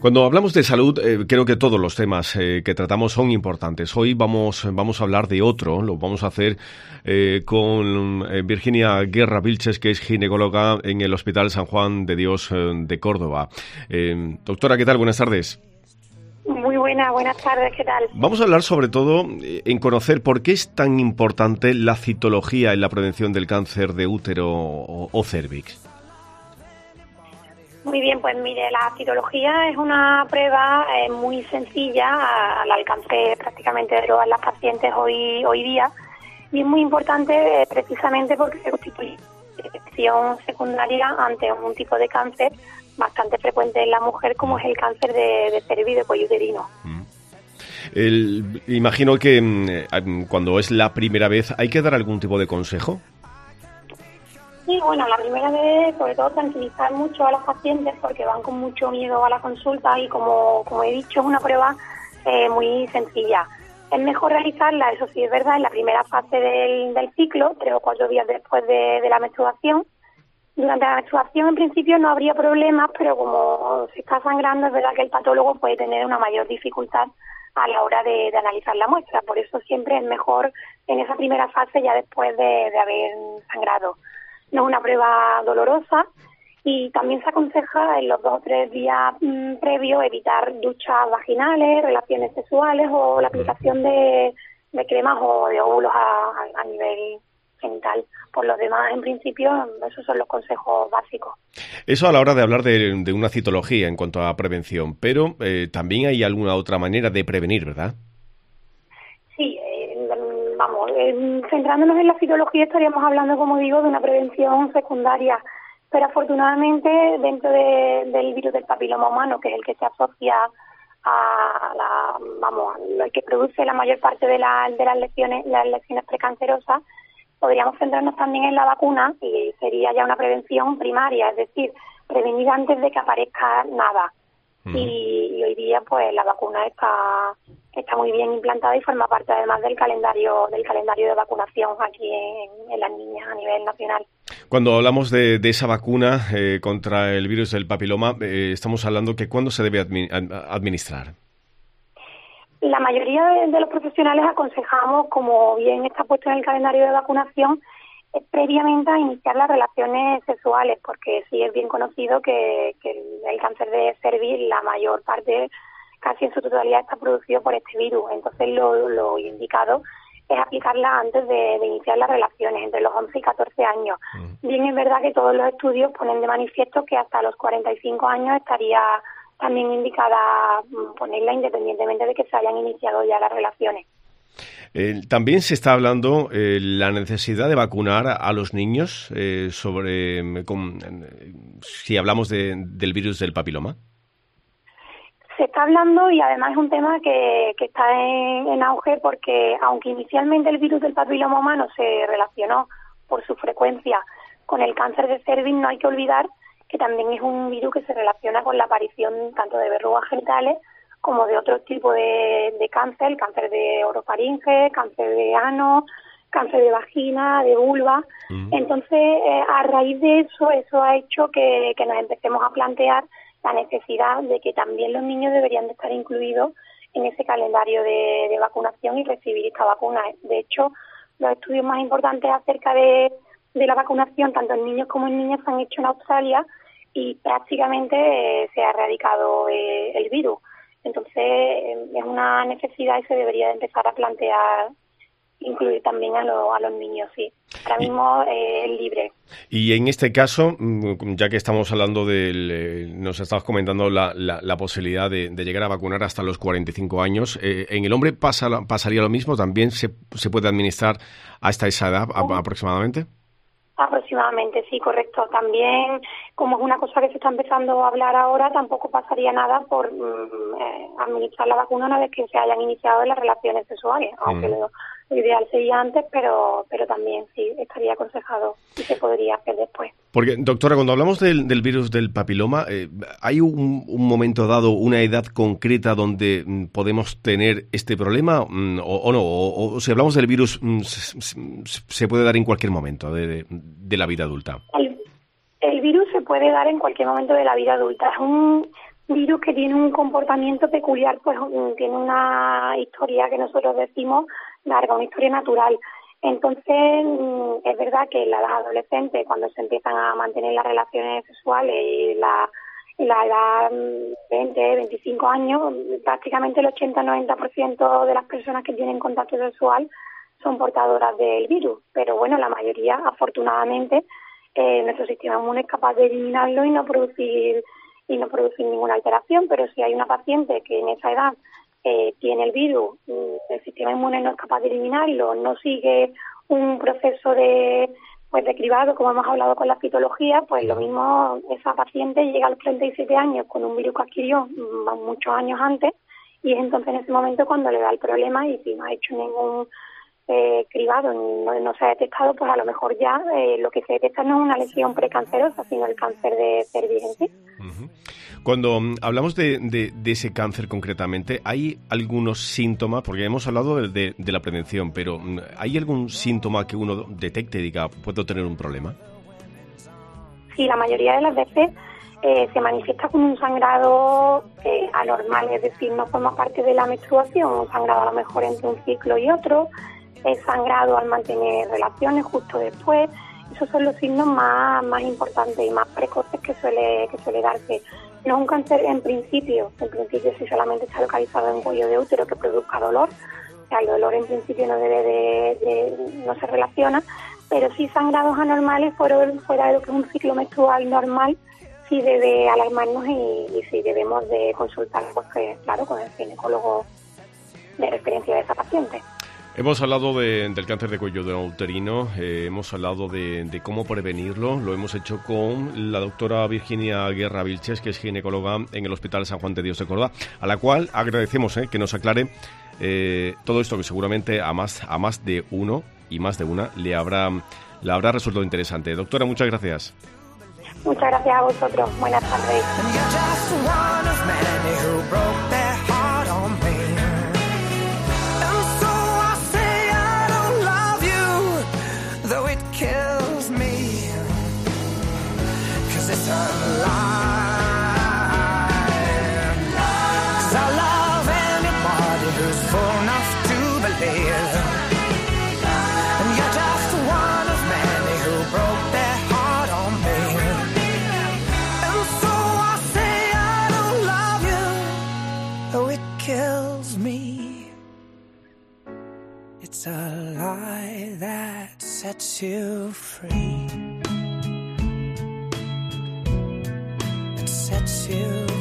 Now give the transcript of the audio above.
Cuando hablamos de salud, creo que todos los temas que tratamos son importantes. Hoy vamos a hablar de otro. Lo vamos a hacer con Virginia Guerra Vilches, que es ginecóloga en el Hospital San Juan de Dios de Córdoba. Doctora, ¿qué tal? Buenas tardes. Muy buenas tardes, ¿qué tal? Vamos a hablar sobre todo en conocer por qué es tan importante la citología en la prevención del cáncer de útero o cérvix. Muy bien, pues mire, la citología es una prueba muy sencilla al alcance prácticamente de todas las pacientes hoy día, y es muy importante precisamente porque se constituye detección secundaria ante un tipo de cáncer bastante frecuente en la mujer, como es el cáncer de cervix de cuello uterino. Imagino que cuando es la primera vez, ¿hay que dar algún tipo de consejo? Sí, bueno, la primera vez, sobre todo, tranquilizar mucho a las pacientes porque van con mucho miedo a la consulta y, como he dicho, es una prueba muy sencilla. Es mejor realizarla, eso sí es verdad, en la primera fase del ciclo, 3 o 4 días después de la menstruación. Durante la menstruación, en principio, no habría problemas, pero como se está sangrando, es verdad que el patólogo puede tener una mayor dificultad a la hora de analizar la muestra. Por eso siempre es mejor en esa primera fase, ya después de haber sangrado. No es una prueba dolorosa y también se aconseja en los 2 o 3 días previos evitar duchas vaginales, relaciones sexuales o la aplicación de cremas o de óvulos a nivel genital. Por lo demás, en principio, esos son los consejos básicos. Eso a la hora de hablar de una citología en cuanto a prevención, pero también hay alguna otra manera de prevenir, ¿verdad? Sí, centrándonos en la citología estaríamos hablando, como digo, de una prevención secundaria, pero afortunadamente dentro del virus del papiloma humano, que es el que se asocia a lo que produce la mayor parte de las lesiones precancerosas, podríamos centrarnos también en la vacuna, y sería ya una prevención primaria, es decir, prevenir antes de que aparezca nada. Y hoy día pues la vacuna está muy bien implantada y forma parte además del calendario de vacunación aquí en las niñas a nivel nacional. Cuando hablamos de esa vacuna contra el virus del papiloma, estamos hablando que ¿cuándo se debe administrar? La mayoría de los profesionales aconsejamos, como bien está puesto en el calendario de vacunación, previamente a iniciar las relaciones sexuales, porque sí es bien conocido que el cáncer de cervix, la mayor parte, casi en su totalidad, está producido por este virus. Entonces lo indicado es aplicarla antes de iniciar las relaciones, entre los 11 y 14 años. Bien, es verdad que todos los estudios ponen de manifiesto que hasta los 45 años estaría también indicada ponerla, independientemente de que se hayan iniciado ya las relaciones. También se está hablando la necesidad de vacunar a los niños si hablamos del virus del papiloma. Se está hablando, y además es un tema que está en auge, porque aunque inicialmente el virus del papiloma humano se relacionó por su frecuencia con el cáncer de cervix, no hay que olvidar que también es un virus que se relaciona con la aparición tanto de verrugas genitales como de otro tipo de cáncer, cáncer de orofaringe, cáncer de ano, cáncer de vagina, de vulva. Entonces, a raíz de eso ha hecho que nos empecemos a plantear la necesidad de que también los niños deberían de estar incluidos en ese calendario de vacunación y recibir esta vacuna. De hecho, los estudios más importantes acerca de la vacunación, tanto en niños como en niñas, se han hecho en Australia y prácticamente se ha erradicado el virus. Entonces, es una necesidad y se debería de empezar a plantear incluir también a los niños, sí. Ahora mismo es libre. Y en este caso, ya que estamos hablando nos estabas comentando la posibilidad de llegar a vacunar hasta los 45 años, ¿en el hombre pasaría lo mismo? ¿También se puede administrar hasta esa edad aproximadamente? Aproximadamente, sí, correcto. También, como es una cosa que se está empezando a hablar ahora, tampoco pasaría nada por administrar la vacuna una vez que se hayan iniciado las relaciones sexuales, aunque lo ideal sería antes, pero también sí estaría aconsejado y se podría hacer después. Porque, doctora, cuando hablamos del virus del papiloma, ¿hay un momento dado, una edad concreta donde podemos tener este problema o no? O si hablamos del virus, ¿se puede dar en cualquier momento de la vida adulta? El virus se puede dar en cualquier momento de la vida adulta. Es un virus que tiene un comportamiento peculiar, pues tiene una historia que nosotros decimos larga, una historia natural. Entonces, es verdad que en la edad adolescente, cuando se empiezan a mantener las relaciones sexuales y la edad 20, 25 años, prácticamente el 80-90% de las personas que tienen contacto sexual son portadoras del virus. Pero bueno, la mayoría, afortunadamente, nuestro sistema inmune es capaz de eliminarlo y no producir ninguna alteración. Pero si hay una paciente que en esa edad tiene el virus, el sistema inmune no es capaz de eliminarlo, no sigue un proceso de cribado, como hemos hablado con la citología, pues lo mismo, esa paciente llega a los 37 años con un virus que adquirió muchos años antes, y es entonces en ese momento cuando le da el problema, y si no ha hecho ningún cribado, no se ha detectado, pues a lo mejor ya lo que se detecta no es una lesión precancerosa, sino el cáncer de cervix en sí. Uh-huh. Cuando hablamos de ese cáncer concretamente, ¿hay algunos síntomas? Porque hemos hablado de la prevención, pero ¿hay algún síntoma que uno detecte y diga, puedo tener un problema? Sí, la mayoría de las veces se manifiesta con un sangrado anormal, es decir, no forma parte de la menstruación, un sangrado a lo mejor entre un ciclo y otro, es sangrado al mantener relaciones justo después. Esos son los signos más importantes y más precoces que suele darse. No es un cáncer en principio si solamente está localizado en cuello de útero que produzca dolor, o sea, el dolor en principio no no se relaciona, pero sí sangrados anormales fuera de lo que es un ciclo menstrual normal, sí debe alarmarnos y sí debemos de consultar, pues, claro, con el ginecólogo de referencia de esa paciente. Hemos hablado del cáncer de cuello uterino, hemos hablado de cómo prevenirlo, lo hemos hecho con la doctora Virginia Guerra Vilches, que es ginecóloga en el Hospital San Juan de Dios de Córdoba, a la cual agradecemos que nos aclare todo esto, que seguramente a más de uno y más de una le habrá resultado interesante. Doctora, muchas gracias. Muchas gracias a vosotros. Buenas tardes. It's a lie that sets you free. It sets you free.